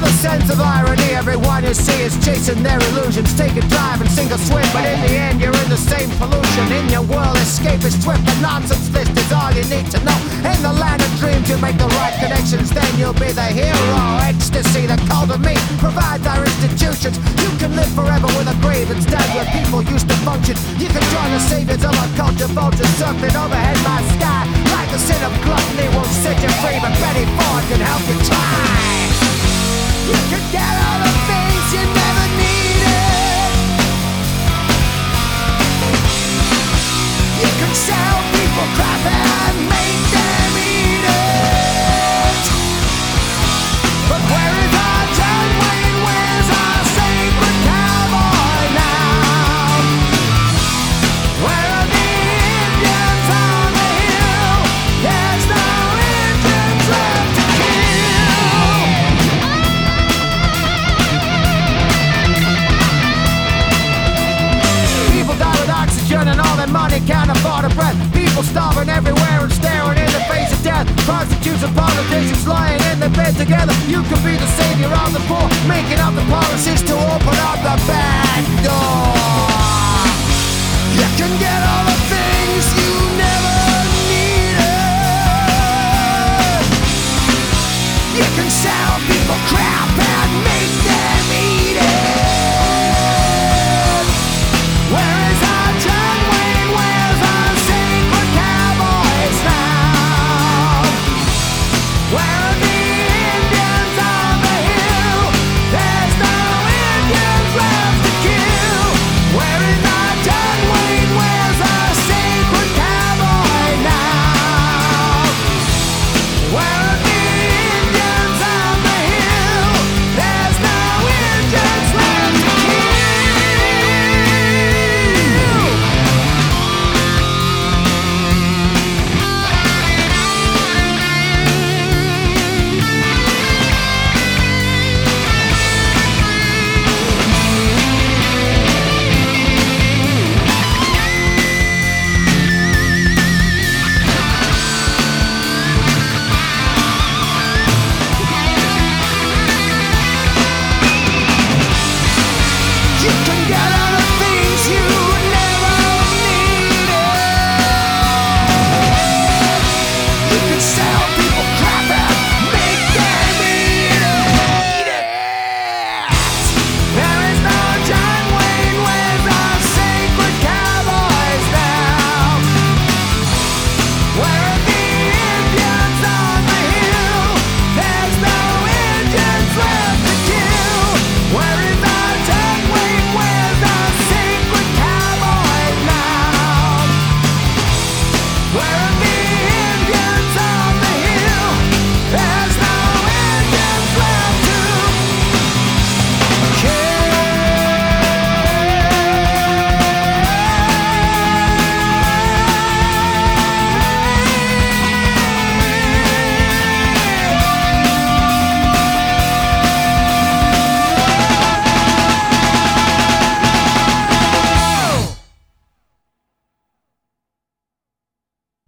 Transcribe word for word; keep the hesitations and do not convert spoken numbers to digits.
the sense of irony, everyone you see is chasing their illusions. Take a drive and sink or swim, but in the end you're in the same pollution. In your world, escape is swift. The nonsense list is all you need to know. In the land of dreams, you make the right connections, then you'll be the hero. Ecstasy, the call to me, provides our institutions. You can live forever with a grave instead where people used to function. You can join the saviors of our culture, vultures circling overhead my sky. Like the sin of gluttony won't set you free, but Betty Ford can help you try. You can get all the things you never needed. You can sell people crap and make them eat it. But where is our John Wayne? Where's our sacred cowboy now? Where are the Indians on the hill? There's no Indians left to kill. People die with oxygen and all their money can't afford a breath. People starving everywhere and staring in the face of death. Prostitutes and politicians lying in their bed together. You can be the savior of the poor, making up the policies to open up